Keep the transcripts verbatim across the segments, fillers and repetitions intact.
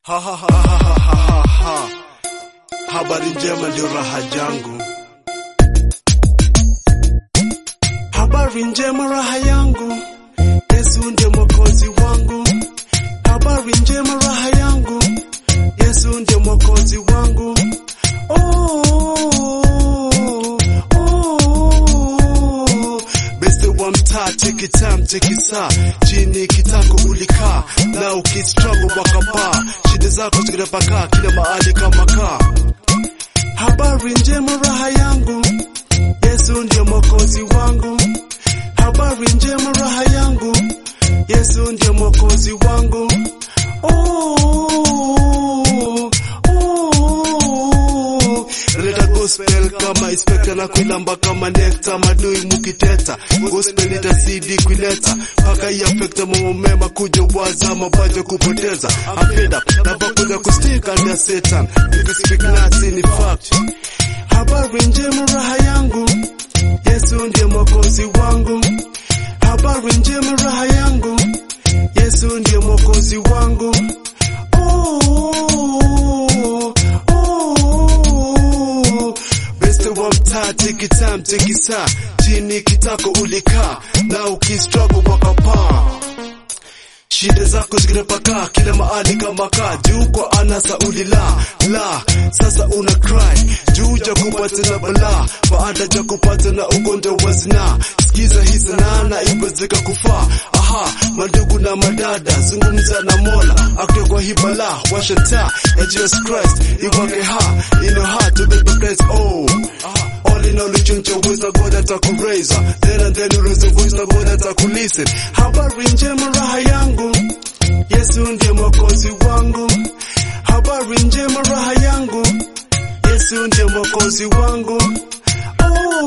Ha ha ha ha ha ha ha. Habari njema ndio raha yangu. Habari njema raha yangu. Yesu ndiye mwokozi wangu. Habari njema raha yangu. Yesu ndiye mwokozi wangu. Oh, oh, beste wa mtaa, take it time, take it saa. Chini kitako ulikaa, na ukistruggle wakapaa. Shida zako zikitapakaa kila mahali kama kaa. Habari njema raha yangu. Yesu ndiye mwokozi wangu. Habari njema raha yangu. Yesu ndiye mwokozi wangu. Oh, oh, leta gospel kama inspector na kuilamba kama nectar. Madui mukiteta gospel itazidi kuileta paka iafekta mambo mema kuja waza mabaja kupoteza. I'm fed up na bakuja kustika na Satan. You speak nothing in fact. Habari njema raha yangu. Yesu ndiye mwokozi wangu. Habari njema raha yangu. Yesu ndiye mwokozi wangu. Oh, oh, beste wa mtaa, take it time, take it saa. Chini kitako ulikaa, na ukistruggle wakapaa. Shida zako zikitapakaa kila mahali kama kaa. Juu kwa anasa ulila la, sasa una cry. Juu ja kupata na balaa, baada ja kupata na ugonjwa wa zinaa. Sikiza hii sanaa na iwezeka kufaa. Aha, mandugu na madada, zungumza na Mola akitoa kwa hii balaa. Washa taa ya Jesus Christ iwake ha in your heart to be the place. Oh, all in all uchuncha uweza God atakuraise. Then and then you raise the voice na God atakulisten. Habari njema raha yangu. Yesu ndiye mwokozi wangu. Habari njema raha yangu. Yesu ndiye mwokozi wangu. Oh,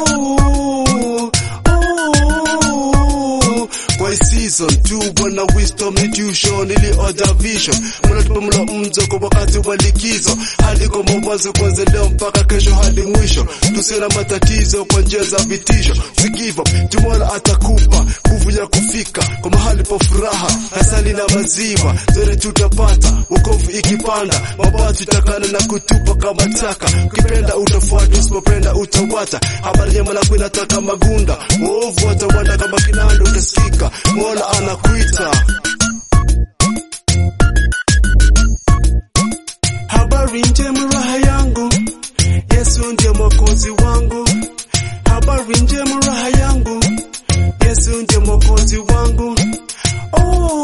oh, kwa season two wana wisdom ni tuition ili order vision. Mwana tupa mlo mzo kwa wakati wa likizo. Hadi kwa mwazo kwanza leo mpaka kesho hadi mwisho. Tusiona matatizo kwa njia za vitisho. Si give up, Mola atakupa nguvu ya kufika kwa mahali pa furaha. Asali na maziwa zote tutapata. Wokovu ikipanda mabaya tutakana na kutupa kama taka. Ukipenda utafuata, usipopenda utawata. Habari njema na kuinataka magunda. Uovu watawanda kama kinando utasikika. Mola anakuita. Habari njema raha yangu. Yesu ndiye mwokozi wangu. Habari njema raha yangu. Yesu ndiye mwokozi wangu. Oh,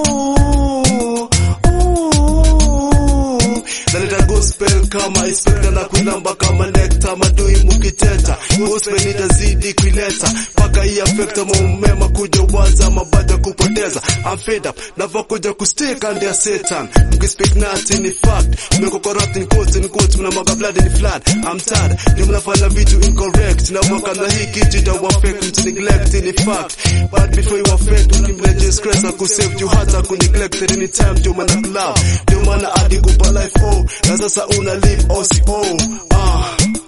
oh, naleta gospel kama inspector na kuinamba kama nectar. Madui mukiteta gospel itazidi kuileta paka iafekta mambo mema kuja waza mabaya kupoteza. I'm fed up na vakuja kustika and ya Satan. Mkispeak nothing in fact. Meko corrupt in quotes in quotes. Muna maga blood in flood. I'm tired. Ni mnafanya vitu incorrect. Na waka na hii kitu itawafect. Mtu neglect in fact. But before you affect, ukimble Jesus Christ akusave you hata kuneglect. Anytime you man up love. Ndio maana adi kupa life oh. Na sasa una live O C O. Ah.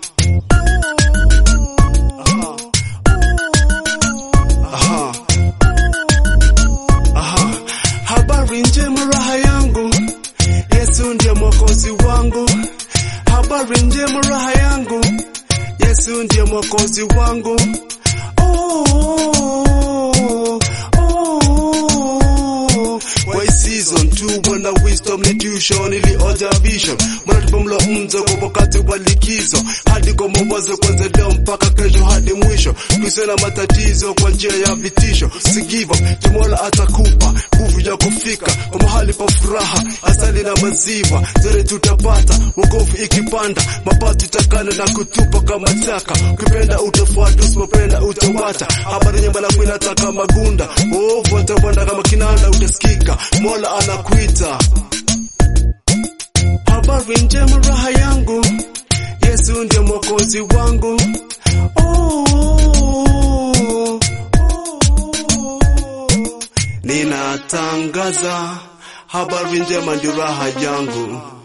Aha. Aha. Habari njema raha yangu. Yesu ndiye mwokozi wangu. Habari njema raha yangu. Yesu ndiye mwokozi wangu. Oh, oh, kwa season two wana wisdom ni tuition ili order vision. Mwana tupa mlo mzo kwa wakati wa likizo. Hadi kwa mawazo kwanza leo mpaka kesho hadi mwisho. Tusiona matatizo kwa njia ya vitisho. Si give up, Mola atakupa nguvu ya kufika kwa mahali pa furaha. Asali na maziwa zote tutapata. Wokovu ikipanda mabaya tutakana na kutupa kama taka. Ukipenda utafuata, usipopenda utawata. Habari njema na kuinataka magunda. Uovu watawanda kama kinanda utasikika. Mola anakuita. Habari njema raha yangu. Yesu ndiye mwokozi wangu. Oh, oh, ninatangaza habari njema ndio raha yangu.